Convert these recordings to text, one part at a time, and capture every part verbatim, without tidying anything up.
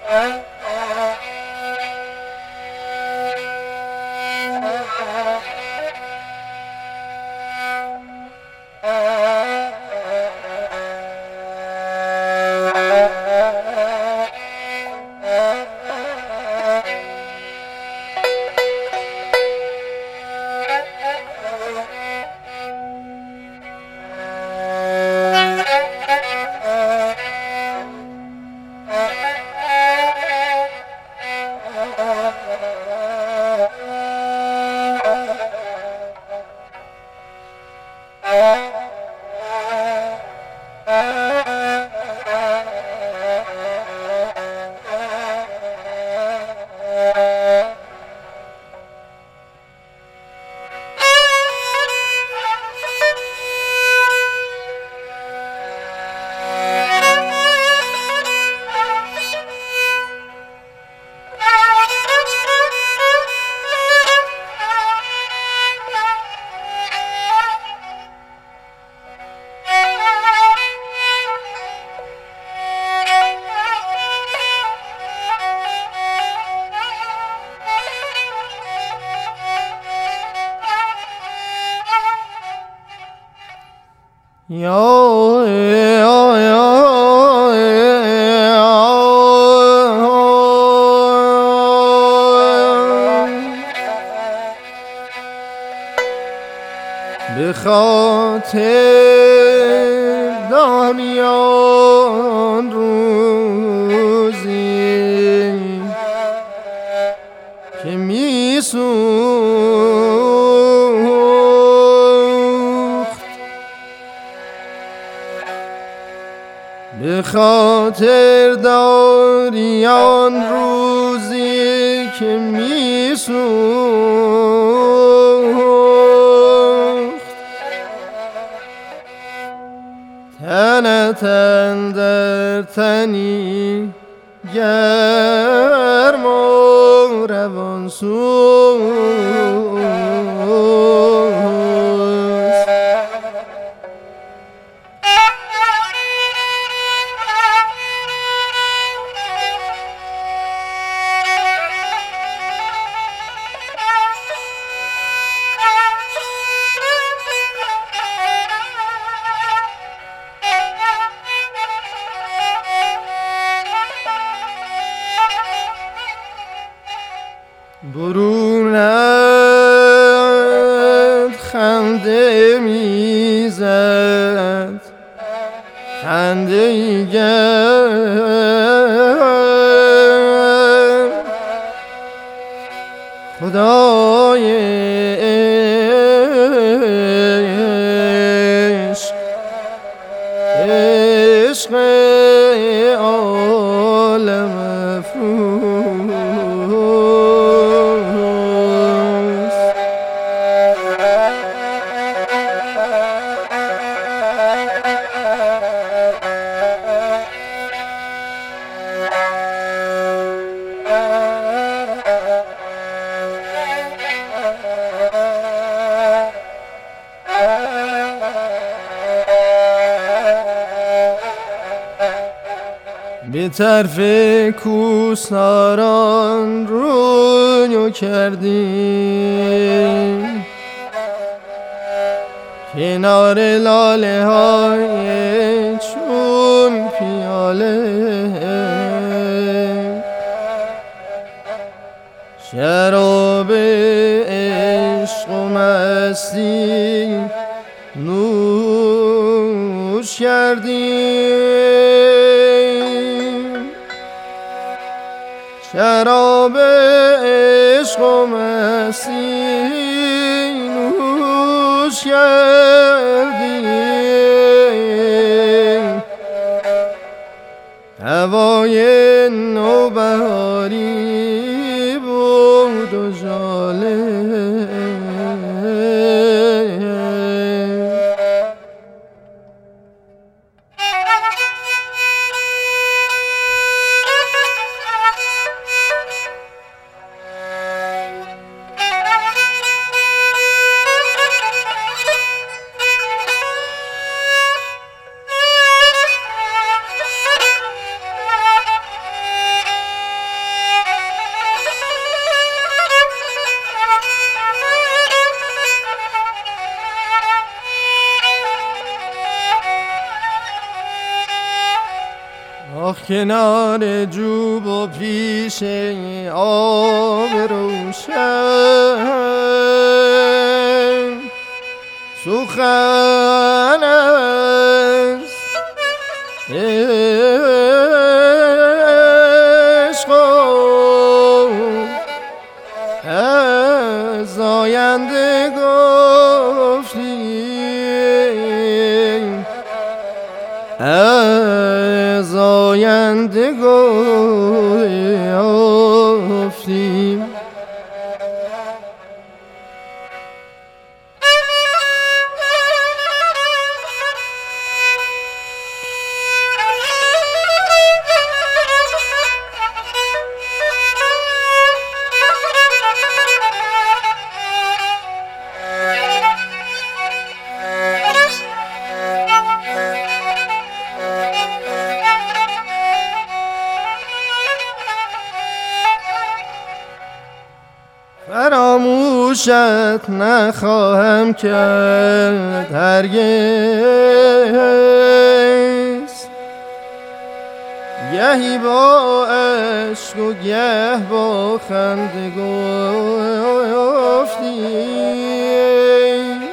به خاطر داریان روزی که می سوخت، به خاطر داریان روزی که می سوخت، تنت اندر تنی گرم و روان سوز. برونت خنده میزد، خنده گرم، خدای عشق، عشق عالم افروز. به طرف کوهساران روی کردیم، کنار لاله های چون پیاله، شراب عشق و مستی نوش کردیم، شراب عشق و مستی نوش کردیم، هوای نوبهاری بود و ژاله. آخ کنار جوب و پیش آب روشن سخن است عشق از آینده گفتیم از آینده گفتیم فراموشت نخواهم کرد هرگز گهی با عشق و گه با خنده گفتیم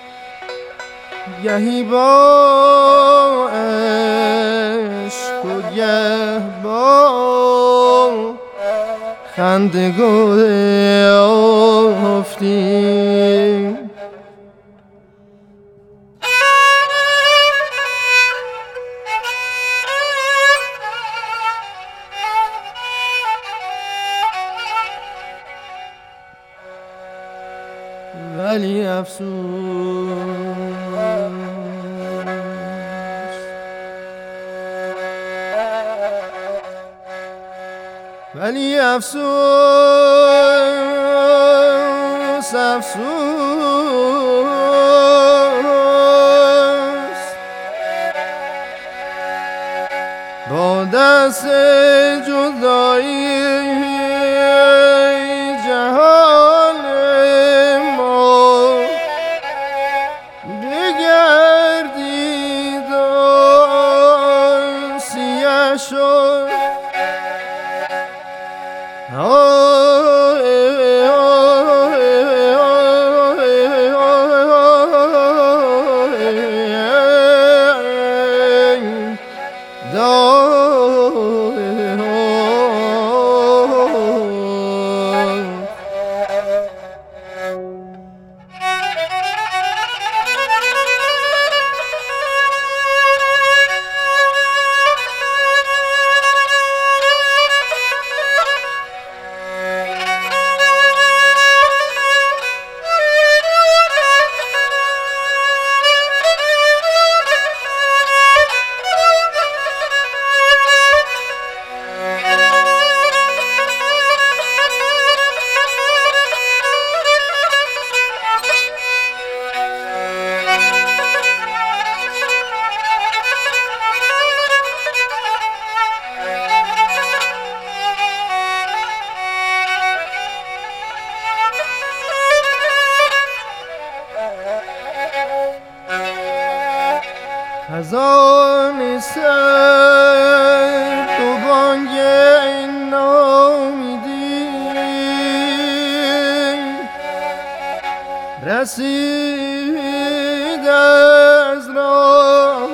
گهی با عشق و گه با خنده گفتیم ولی افسوس ولی افسوس افسوس با دست جدایی جهان ما بگردید و سیه شد خزان سر تو بانگ این نامیدی رسید از راه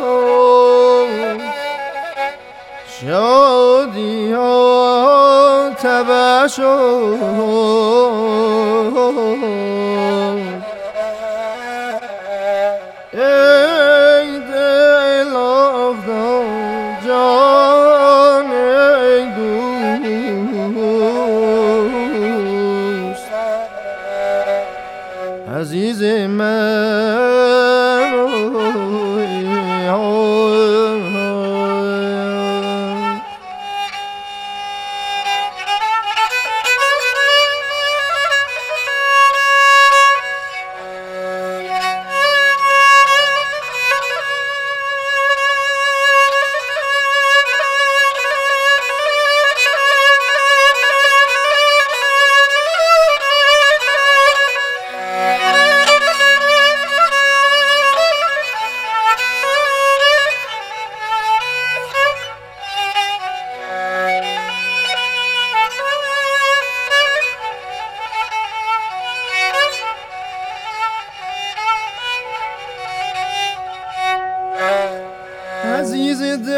شادی ها تبع شد عزیز من ریز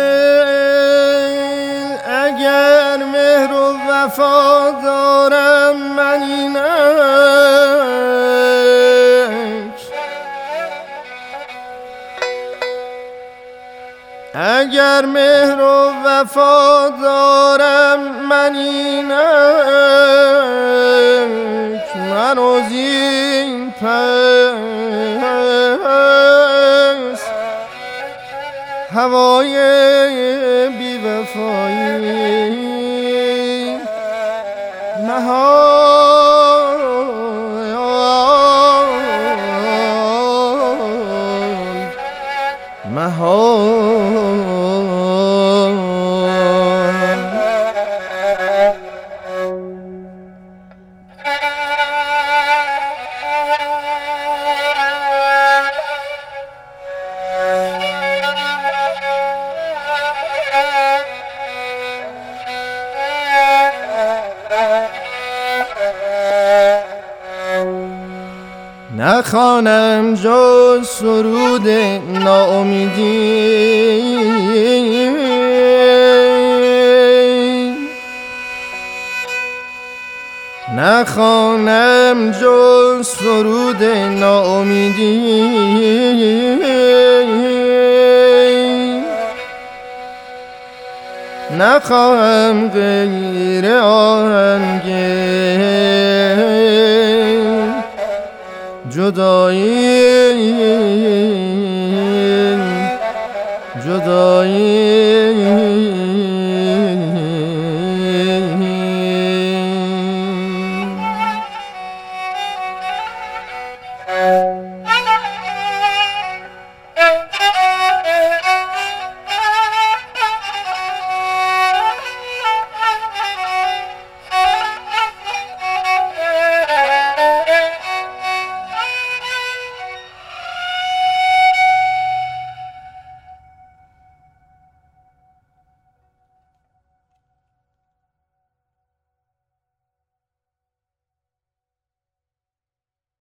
دل اگر مهر و وفا دارم من اینک، اگر مهر و وفا دارم من اینک، من از این پس هوای بی وفایی مهار مهار. نخوانم جز سرود ناامیدی، نخوانم جز سرود ناامیدی، نخواهم غیر آهنگ جدایی جدایی